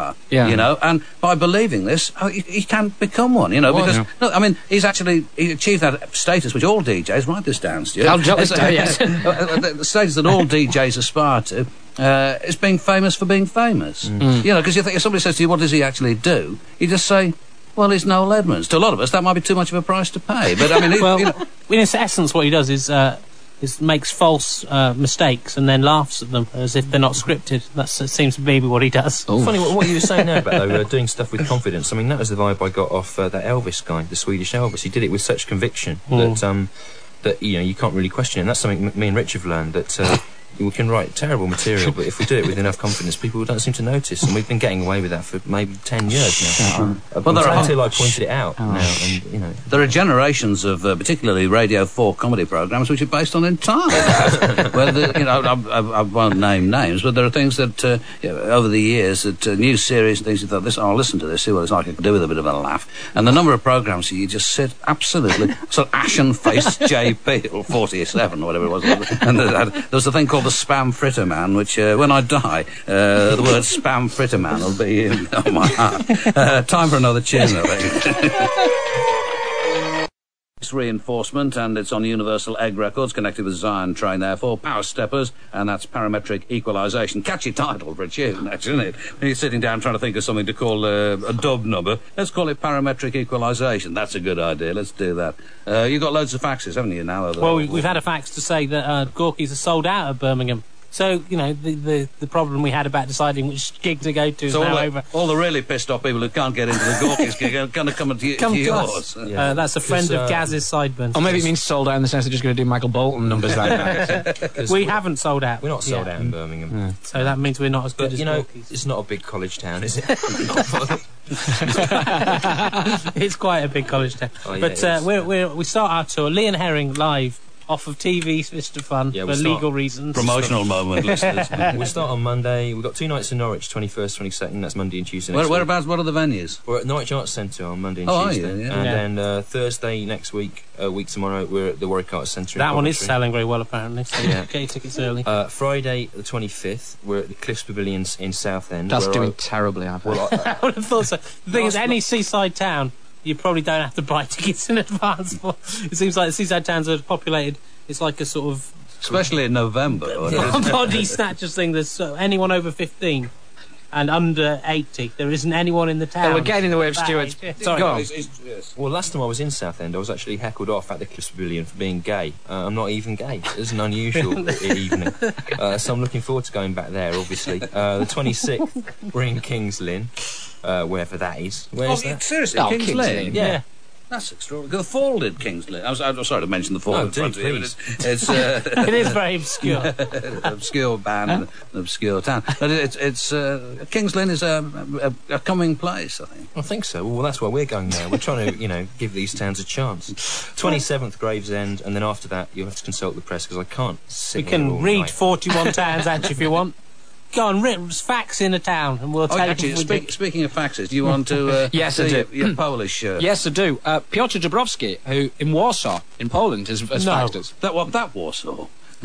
star. Yeah. You know, and by believing this, oh, he, he can become one. You know, Well, because yeah. no, I mean, he's actually he achieved that status which all D Js. Write this down, Stuart. I'll jot this It's, down, uh, yes. the, the status that all D Js aspire to. Uh, is being famous for being famous. Mm. You know, because you think if somebody says to you, "What does he actually do?" You just say, "Well, he's Noel Edmonds." To a lot of us, that might be too much of a price to pay. But I mean, it, Well, you know, in its essence, what he does is uh, is makes false uh, mistakes and then laughs at them as if they're not scripted. That seems to be what he does. Funny what, what you were saying there about though, uh, doing stuff with confidence. I mean, that was the vibe I got off uh, that Elvis guy, the Swedish Elvis. He did it with such conviction Mm. that um, that you know you can't really question it. And that's something m- me and Rich have learned that. Uh, We can write terrible material, but if we do it with enough confidence, people don't seem to notice. And we've been getting away with that for maybe ten years now. Uh, Well, there are- until I pointed it out Oh. now, and you know. there are generations of uh, particularly Radio four comedy programmes which are based on entirely that. Where the, you know, I, I, I won't name names, but there are things that uh, you know, over the years that uh, new series and things you thought, this, I'll listen to this, see what it's like. I can do with a bit of a laugh. And the number of programmes you just sit absolutely sort of ashen-faced J P or forty-seven or whatever it was. And there, there was a thing called the Spam Fritter Man, which uh, when I die, uh, the word Spam Fritter Man will be in, on my heart. Uh, time for another tune, I think. It's Reinforcement, and it's on Universal Egg Records, connected with Zion Train, therefore. Power Steppers, and that's Parametric Equalisation. Catchy title for a tune, actually, isn't it? When you're sitting down trying to think of something to call uh, a dub number, let's call it Parametric Equalisation. That's a good idea. Let's do that. Uh, you've got loads of faxes, haven't you, now? Over Well, we- we've had a fax to say that uh, Gorky's are sold out of Birmingham. So, you know, the, the, the problem we had about deciding which gig to go to is So now all the, over. all the really pissed off people who can't get into the Gorky's gig are going to come to, Come to to yours. us. Yeah. Uh, that's a friend 'Cause, of uh, Gaz's Sideburns. Or maybe it means sold out in the sense they're just going to do Michael Bolton numbers like that. We haven't sold out. We're not sold yet. out in Birmingham. So that means we're not as good But, as you know, Gorky's. it's not a big college town, is it? It's quite a big college town. Oh, yeah, but it uh, is. we're, we're, we start our tour, Lee and Herring live, off of T V's Mister Fun, Yeah, for we start- legal reasons. Promotional moment, listeners. We'll start on Monday. We've got two nights in Norwich, twenty-first, twenty-second. That's Monday and Tuesday Where, next week. whereabouts, what are the venues? We're at Norwich Arts Centre on Monday and Oh, are Tuesday. you? Yeah. And Yeah. then uh, Thursday next week, a week tomorrow, we're at the Warwick Arts Centre in That one is Coventry. selling very well, apparently, so Yeah. get your tickets early. Uh, Friday the twenty-fifth, we're at the Cliffs Pavilions in Southend. That's where doing I- terribly, I've heard. well, I, I would have thought so. The thing is, Last- any seaside town, you probably don't have to buy tickets in advance for. It seems like the seaside towns are populated. It's like a sort of Especially in November. body snatchers thing. There's uh, anyone over fifteen and under eighty. There isn't anyone in the town. Oh, we're getting in the way of that Stuart's- age. Sorry. Go on. well, last time I was in Southend, I was actually heckled off at the Cliffs Pavilion for being gay. Uh, I'm not even gay. It was an unusual evening. Uh, so I'm looking forward to going back there, obviously. Uh, the twenty-sixth, we're in Kings Lynn, uh, wherever that is. Where's Oh, that? seriously, Oh, Kings, Kings Lynn? Lynn. Yeah. That's extraordinary. The Fall did Kings Lynn. I was, I was sorry to mention the Fall No, in front do, of you, but please. It's, it's uh, It is very obscure. an obscure band, and an obscure town. But it's, it's uh, Kings Lynn is a, a, a coming place, I think. I think so. Well, that's why we're going there. We're trying to, you know, give these towns a chance. twenty-seventh, Gravesend, and then after that, you'll have to consult the press because I can't sit We here can all read night. forty-one towns at you if you want. Go on, rip facts in a town, and we'll Oh, tell actually, you. if we speak, do. speaking of faxes, do you want to uh, Yes, I do do. your, your Polish uh, Yes, I do. Uh, Piotr Dabrowski, who in Warsaw, in Poland, has, has No. faxed us. That what that Warsaw?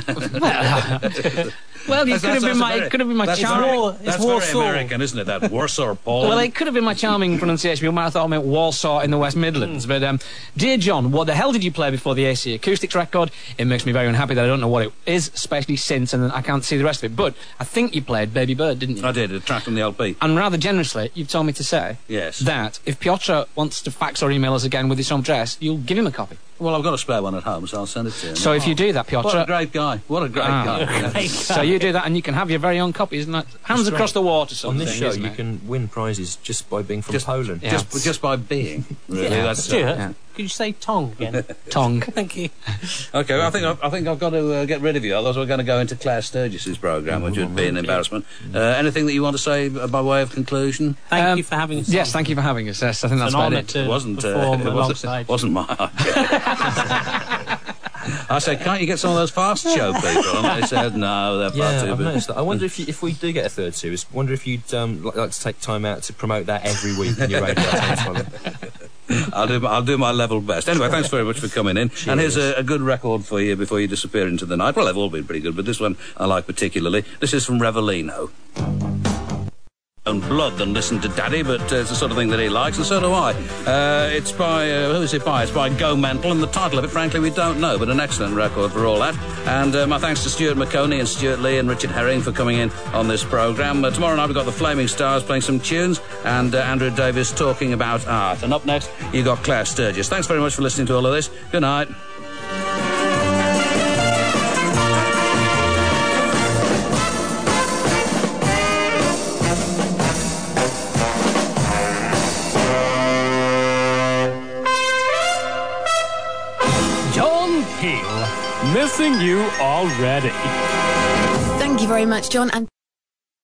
Well, it That's- could have that's been a my, very- it could have been my that's charming. very- War- it's That's Warsaw. very American, isn't it? That Warsaw, Poland. Well, it could have been my charming pronunciation. You might have thought I meant Warsaw in the West Midlands. But, um, dear John, what the hell did you play before the A C Acoustics record? It makes me very unhappy that I don't know what it is, especially since, and I can't see the rest of it. But I think you played Baby Bird, didn't you? I did a track from the L P. And rather generously, you've told me to say Yes. that if Piotr wants to fax or email us again with his home address, you'll give him a copy. Well, I've got a spare one at home, so I'll send it to you. So if you do that, Piotr, What a great guy! What a great Ah. guy! Great so you do that, and you can have your very own copy, isn't that? Hands That's across right. the water, sort On of this thing, show, isn't you it? can win prizes just by being from Just- Poland. Yeah. Just, just by being. Really, Yeah. that's Stuart, yeah. could you say Tong again? Tongue. Thank you. okay. Well, I think I've, I think I've got to uh, get rid of you. Otherwise, we're going to go into Claire Sturgis's programme, which would be an embarrassment. Uh, anything that you want to say uh, by way of conclusion? Thank Um, you for having us. Yes, on. thank you for having us. Yes, I think It's that's an about honour it. to It wasn't. Uh, perform it alongside wasn't, wasn't my idea. I said, can't you get some of those fast show people? And they said, no, they're far Yeah, too I've big. noticed that. I wonder if you, if we do get a third series, wonder if you'd um, like, like to take time out to promote that every week in your radio times. I'll do, my- I'll do my level best. Anyway, thanks very much for coming in. And here's a, a good record for you before you disappear into the night. Well, they've all been pretty good, but this one I like particularly. This is from Revelino. own blood than listen to Daddy, but uh, it's the sort of thing that he likes, and so do I. Uh, it's by, uh, who is it by? It's by Go Mental, and the title of it, frankly, we don't know, but an excellent record for all that. And uh, my thanks to Stuart McConey and Stuart Lee and Richard Herring for coming in on this programme. Uh, tomorrow night we've got the Flaming Stars playing some tunes, and uh, Andrew Davies talking about art. And up next, you've got Claire Sturgis. Thanks very much for listening to all of this. Good night. John Peel, missing you already. Thank you very much, John. And